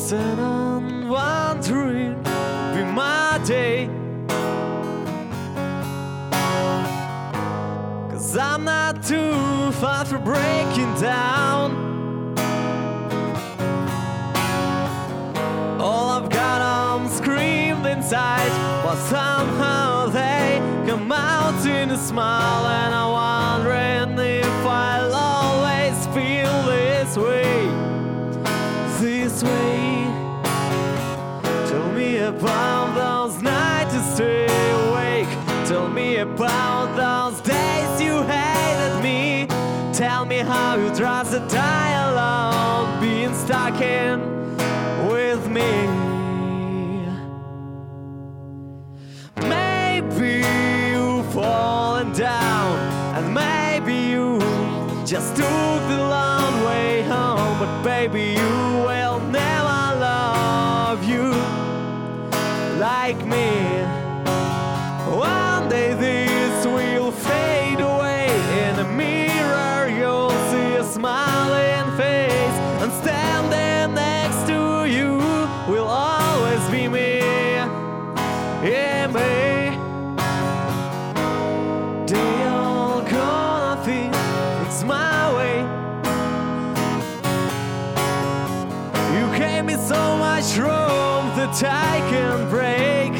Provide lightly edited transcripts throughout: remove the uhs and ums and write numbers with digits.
Stand on wondering be my day, 'cause I'm not too far from breaking down. All I've got screamed inside, but somehow they come out in a smile. And I'm wondering if I'll always feel this way. Tell me about those nights to stay awake. Tell me about those days you hated me. Tell me how you trust the dialogue being stuck in with me. Maybe you've fallen down, and maybe you just took the long way home. But baby, you will never love you like me. One day this will fade away. In the mirror you'll see a smiling face, and standing next to you will always be me. Yeah, me. They all gonna think it's my way. You gave me so much room that I can break,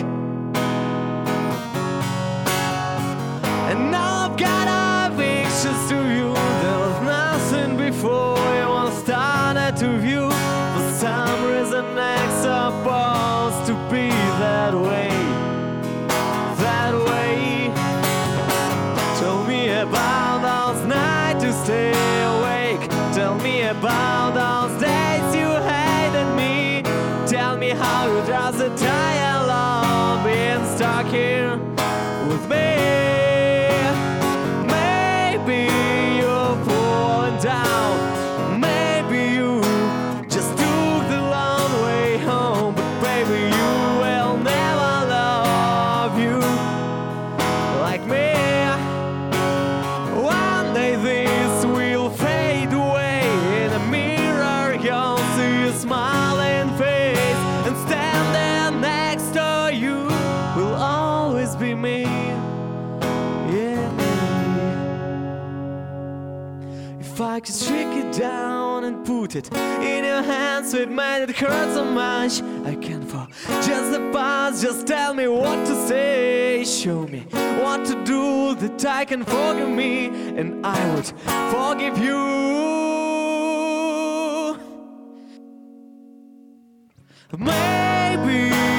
and now I've got addictions to you. There was nothing before you once started to view. For some reason it's supposed to be that way. Tell me about those nights to stay awake. Tell me about those days you hated me. Tell me how you trust the dialogue being stuck here with me. Maybe you're falling down, maybe you just took the long way home. But baby, you will never love you like me. One day this will fade away. In a mirror you'll see a smiling face, and standing next to you will always be me. Yeah, me. If I could shake it down and put it in your hands so it made it hurt so much, I can for just the past. Just tell me what to say. Show me what to do that I can forgive me, and I would forgive you. Maybe